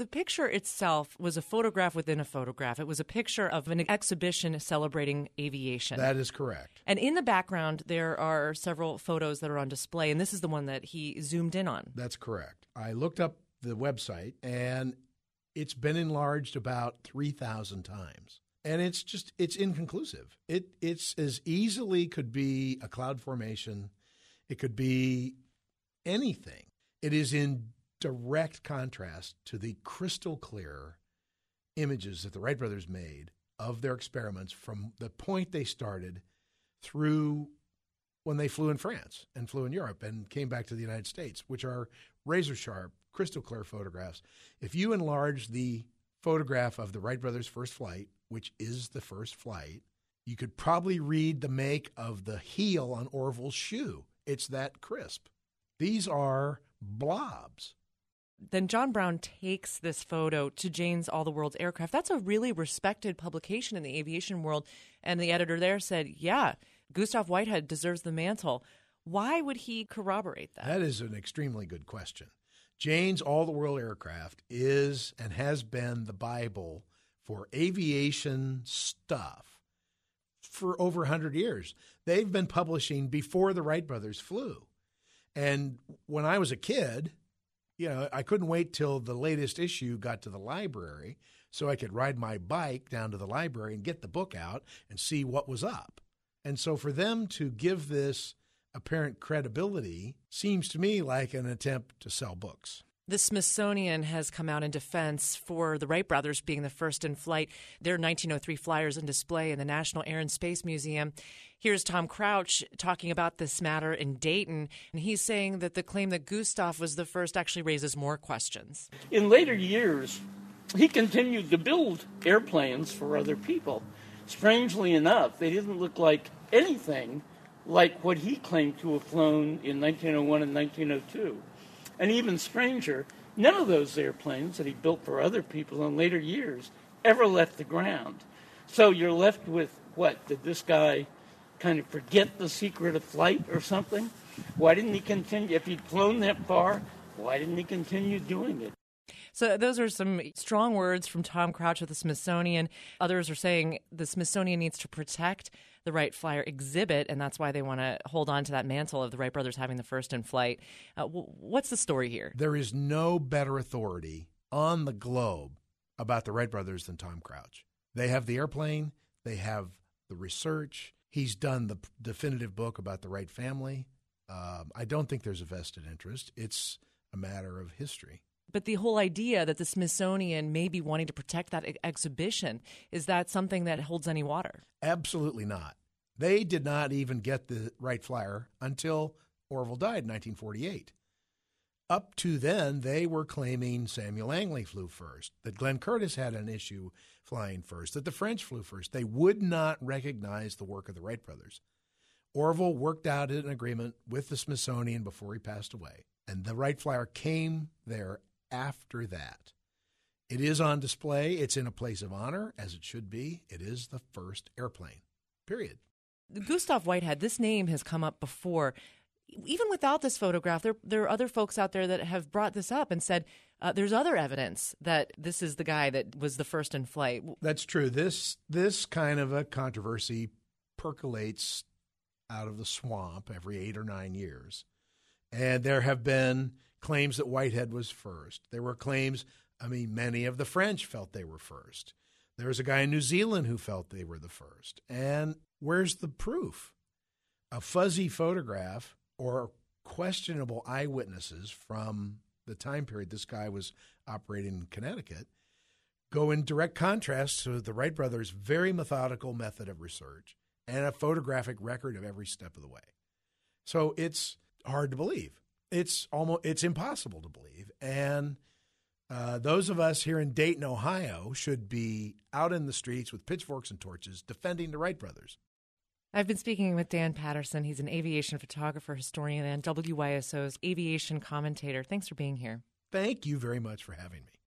the picture itself was a photograph within a photograph. It was a picture of an exhibition celebrating aviation. That is correct. And in the background, there are several photos that are on display, and this is the one that he zoomed in on. That's correct. I looked up the website, and it's been enlarged about 3,000 times. And it's inconclusive. It's as easily could be a cloud formation. It could be anything. It is in direct contrast to the crystal clear images that the Wright brothers made of their experiments from the point they started through when they flew in France and flew in Europe and came back to the United States, which are razor sharp, crystal clear photographs. If you enlarge the photograph of the Wright brothers' first flight, which is the first flight, you could probably read the make of the heel on Orville's shoe. It's that crisp. These are blobs. Then John Brown takes this photo to Jane's All the World's Aircraft. That's a really respected publication in the aviation world. And the editor there said, yeah, Gustav Whitehead deserves the mantle. Why would he corroborate that? That is an extremely good question. Jane's All the World Aircraft is and has been the Bible for aviation stuff for over 100 years. They've been publishing before the Wright brothers flew. And when I was a kid, I couldn't wait till the latest issue got to the library so I could ride my bike down to the library and get the book out and see what was up. And so for them to give this apparent credibility seems to me like an attempt to sell books. The Smithsonian has come out in defense for the Wright brothers being the first in flight. Their 1903 flyers on display in the National Air and Space Museum. Here's Tom Crouch talking about this matter in Dayton, and he's saying that the claim that Gustav was the first actually raises more questions. In later years, he continued to build airplanes for other people. Strangely enough, they didn't look like anything like what he claimed to have flown in 1901 and 1902. And even stranger, none of those airplanes that he built for other people in later years ever left the ground. So you're left with what? Did this guy kind of forget the secret of flight or something? Why didn't he continue? If he'd flown that far, why didn't he continue doing it? So those are some strong words from Tom Crouch of the Smithsonian. Others are saying the Smithsonian needs to protect the Wright Flyer exhibit, and that's why they want to hold on to that mantle of the Wright brothers having the first in flight. What's the story here? There is no better authority on the globe about the Wright brothers than Tom Crouch. They have the airplane. They have the research. He's done the definitive book about the Wright family. I don't think there's a vested interest. It's a matter of history. But the whole idea that the Smithsonian may be wanting to protect that exhibition, is that something that holds any water? Absolutely not. They did not even get the Wright Flyer until Orville died in 1948. Up to then, they were claiming Samuel Langley flew first, that Glenn Curtiss had an issue flying first, that the French flew first. They would not recognize the work of the Wright brothers. Orville worked out an agreement with the Smithsonian before he passed away, and the Wright Flyer came there after that. It is on display. It's in a place of honor, as it should be. It is the first airplane, period. Gustav Whitehead, this name has come up before. Even without this photograph, there are other folks out there that have brought this up and said there's other evidence that this is the guy that was the first in flight. That's true. This kind of a controversy percolates out of the swamp every 8 or 9 years. And there have been claims that Whitehead was first. There were claims, many of the French felt they were first. There was a guy in New Zealand who felt they were the first. And where's the proof? A fuzzy photograph or questionable eyewitnesses from the time period this guy was operating in Connecticut go in direct contrast to the Wright brothers' very methodical method of research and a photographic record of every step of the way. So it's hard to believe. It's impossible to believe. And those of us here in Dayton, Ohio, should be out in the streets with pitchforks and torches defending the Wright brothers. I've been speaking with Dan Patterson. He's an aviation photographer, historian, and WYSO's aviation commentator. Thanks for being here. Thank you very much for having me.